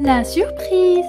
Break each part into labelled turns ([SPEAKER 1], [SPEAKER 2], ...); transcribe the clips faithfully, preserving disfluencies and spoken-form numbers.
[SPEAKER 1] La surprise.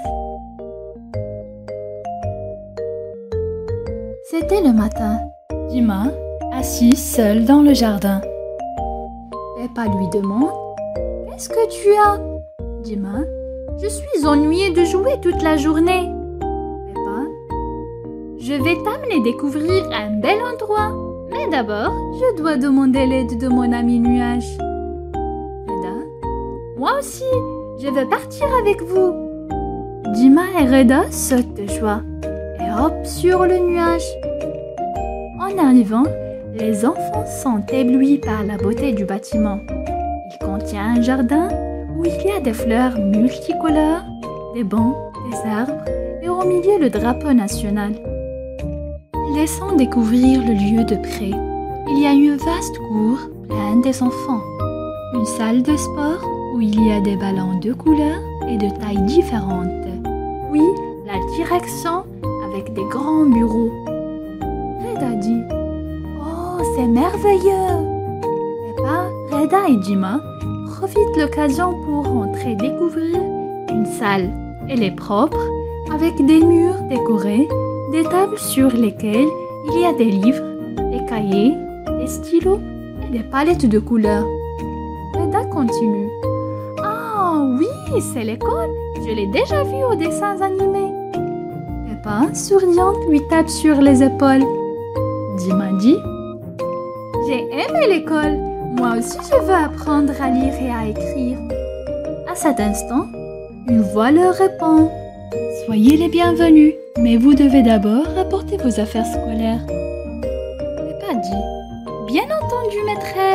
[SPEAKER 1] C'était le matin. Dima, assis seul dans le jardin. Peppa lui demande « Qu'est-ce que tu as ?» Dima « Je suis ennuyée de jouer toute la journée. » Peppa « Je vais t'amener découvrir un bel endroit. Mais d'abord, je dois demander l'aide de mon ami Nuage. » Reda « Moi aussi, je veux partir avec vous. » Dima et Reda sautent de joie et hop sur le nuage. En arrivant, les enfants sont éblouis par la beauté du bâtiment. Il contient un jardin où il y a des fleurs multicolores, des bancs, des arbres et au milieu le drapeau national. Laissons découvrir le lieu de près. Il y a une vaste cour pleine des enfants, une salle de sport où il y a des ballons de couleurs et de tailles différentes. Puis la direction avec des grands bureaux. Reda dit « Oh, c'est merveilleux !» Peppa, Reda et Dima profitent de l'occasion pour entrer découvrir une salle. Elle est propre, avec des murs décorés, des tables sur lesquelles il y a des livres, des cahiers, des stylos et des palettes de couleurs. Reda continue. « Ah oui, c'est l'école, je l'ai déjà vue aux dessins animés. » Peppa, souriante, lui tape sur les épaules. Dima dit « J'ai aimé l'école, moi aussi je veux apprendre à lire et à écrire. » À cet instant, une voix leur répond « Soyez les bienvenus, mais vous devez d'abord apporter vos affaires scolaires. » Peppa dit « Bien entendu, maîtresse. »